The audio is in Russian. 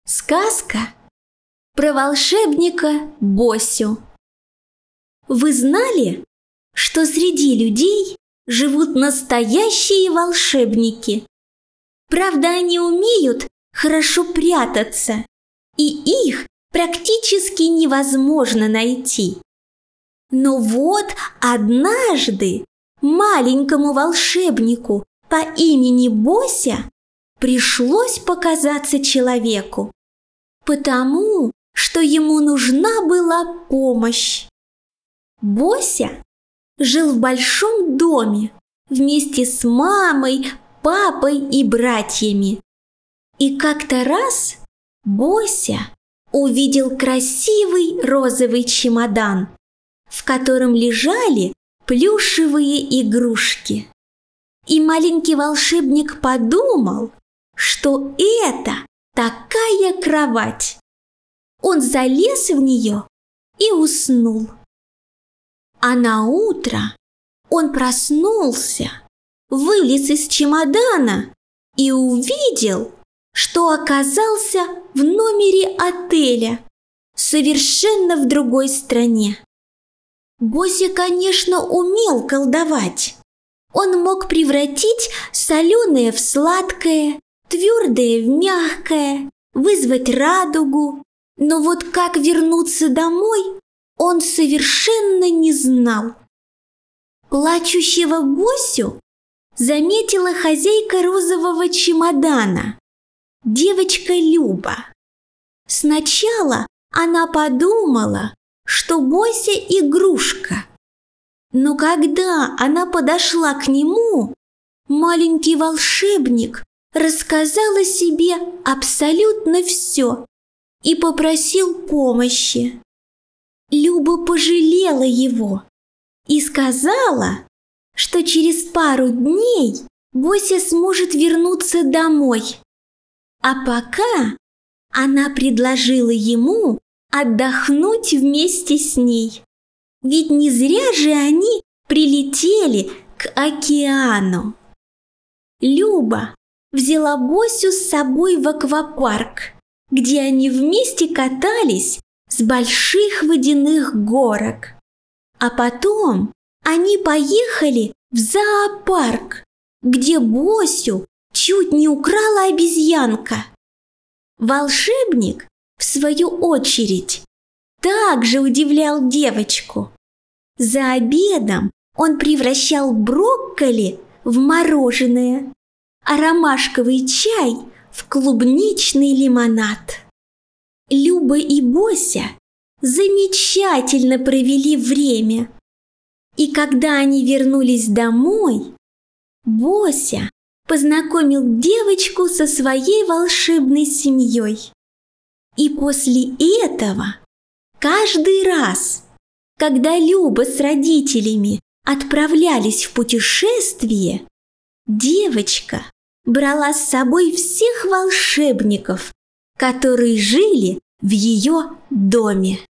Сказка про волшебника Босю. Вы знали, что среди людей живут настоящие волшебники? Правда, они умеют хорошо прятаться, и их практически невозможно найти. Но вот однажды маленькому волшебнику по имени Бося пришлось показаться человеку, потому что ему нужна была помощь. Бося жил в большом доме вместе с мамой, папой и братьями. И как-то раз Бося увидел красивый розовый чемодан, в котором лежали плюшевые игрушки. И маленький волшебник подумал, что это такая кровать. Он залез в нее и уснул. А на утро он проснулся, вылез из чемодана и увидел, что оказался в номере отеля, совершенно в другой стране. Бося, конечно, умел колдовать. Он мог превратить соленое в сладкое, твердое в мягкое, вызвать радугу. Но вот как вернуться домой, он совершенно не знал. Плачущего Босю заметила хозяйка розового чемодана, девочка Люба. Сначала она подумала, что Бося игрушка. Но когда она подошла к нему, маленький волшебник рассказал о себе абсолютно все и попросил помощи. Люба пожалела его и сказала, что через пару дней Бося сможет вернуться домой. А пока она предложила ему отдохнуть вместе с ней. Ведь не зря же они прилетели к океану. Люба взяла Босю с собой в аквапарк, где они вместе катались с больших водяных горок. А потом они поехали в зоопарк, где Босю чуть не украла обезьянка. Волшебник, в свою очередь, также удивлял девочку. За обедом он превращал брокколи в мороженое, а ромашковый чай в клубничный лимонад. Люба и Бося замечательно провели время. И когда они вернулись домой, Бося познакомил девочку со своей волшебной семьей. И после этого каждый раз, когда Люба с родителями отправлялись в путешествие, девочка брала с собой всех волшебников, которые жили в ее доме.